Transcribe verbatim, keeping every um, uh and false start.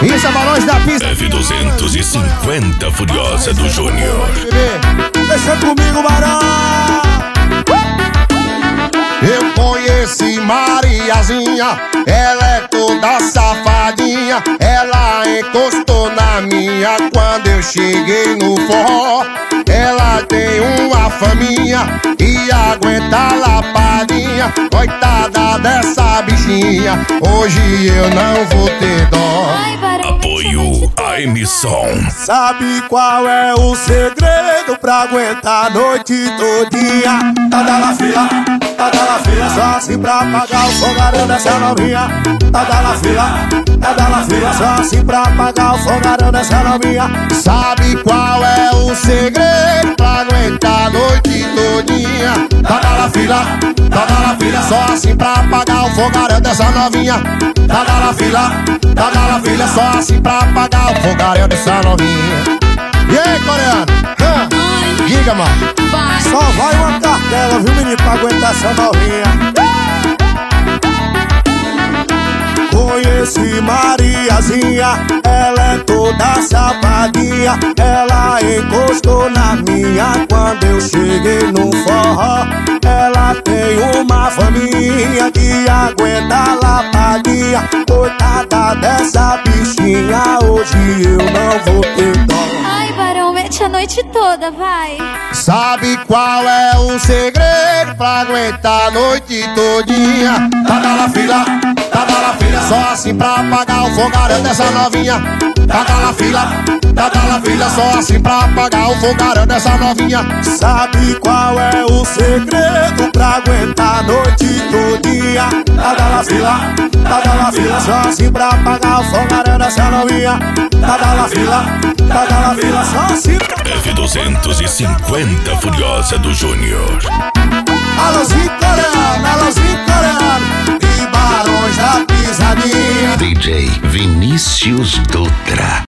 Isso é Balões da Pista. F duzentos e cinquenta Furiosa do Júnior. Deixa comigo, Barão. Eu conheci Mariazinha, ela é toda safadinha. Ela encostou na minha quando eu cheguei no forró. Ela tem uma faminha e aguenta a lapadinha. Coitada dessa bichinha, hoje eu não vou ter dó. Apoio a emissão. Sabe qual é o segredo pra aguentar a noite todinha? Tá da fila, tá da fila, só assim pra pagar o fogaréu dessa novinha. Tá da fila, tá da fila, só assim pra pagar o fogaréu dessa novinha. Sabe qual é o segredo pra aguentar a noite todinha? Tá da fila, tá da fila, só assim pra pagar o fogaréu dessa novinha. Tá da fila, tá da fila, só assim pra pagar o fogaréu dessa novinha. E aí, coreano? Hã? Diga, mano. Vai. Só vai uma cartela, viu, menino, pra aguentar essa novinha. Conheci Mariazinha, ela é toda safadinha. Ela encostou na minha quando eu cheguei no forró. Ela tem uma faminha que aguenta a lapadinha. Coitada dessa bichinha, hoje eu não vou ter dó. Ai, Barão, mete a noite toda, vai. Sabe qual é o segredo pra aguentar a noite todinha? Tá na fila, tá na fila, só assim pra pagar o fogaréu dessa novinha. Tá na fila, tá na fila, só assim pra pagar o fogaréu dessa novinha. Sabe qual é o segredo pra aguentar a noite todinha? Tá na fila, tá na fila, só assim pra pagar o fogaréu dessa novinha. Tá na fila, tá na fila, só assim pra... F duzentos e cinquenta Furiosa do Júnior. Alôzinho coreano, alôzinho coreano e Barões da Pisadinha. D J Vinícius Dutra.